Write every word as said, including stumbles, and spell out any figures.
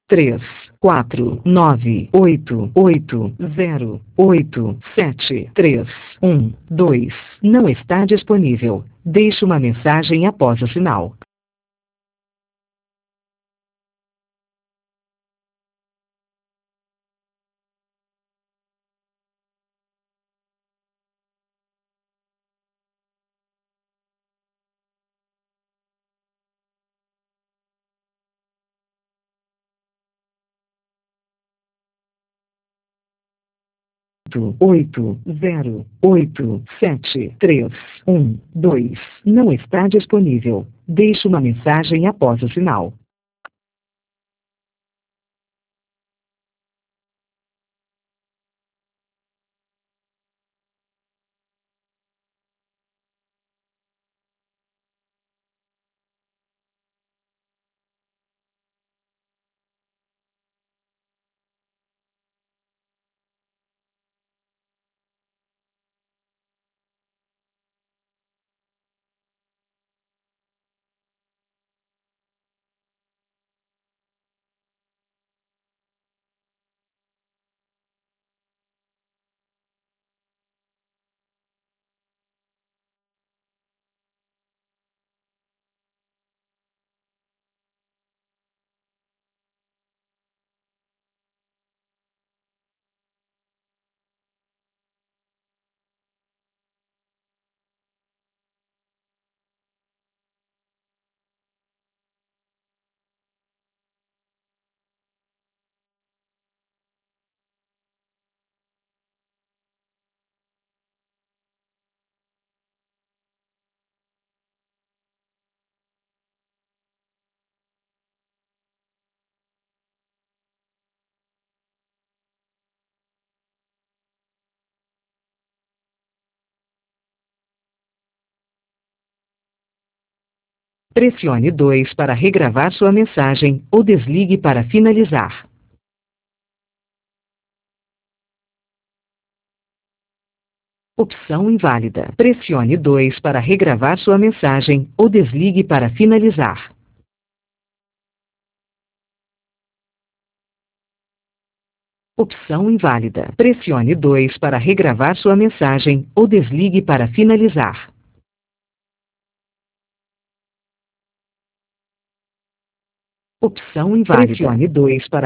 três, quatro, nove, oito, oito, zero, oito, sete, três, um, dois não está disponível. Deixe uma mensagem após o sinal. oito, zero, oito, sete, três, um, dois não está disponível. Deixe uma mensagem após o sinal. Pressione dois para regravar sua mensagem, ou desligue para finalizar. Opção inválida. Pressione dois para regravar sua mensagem, ou desligue para finalizar. Opção inválida. Pressione dois para regravar sua mensagem, ou desligue para finalizar. Opção inválida. Pressione dois para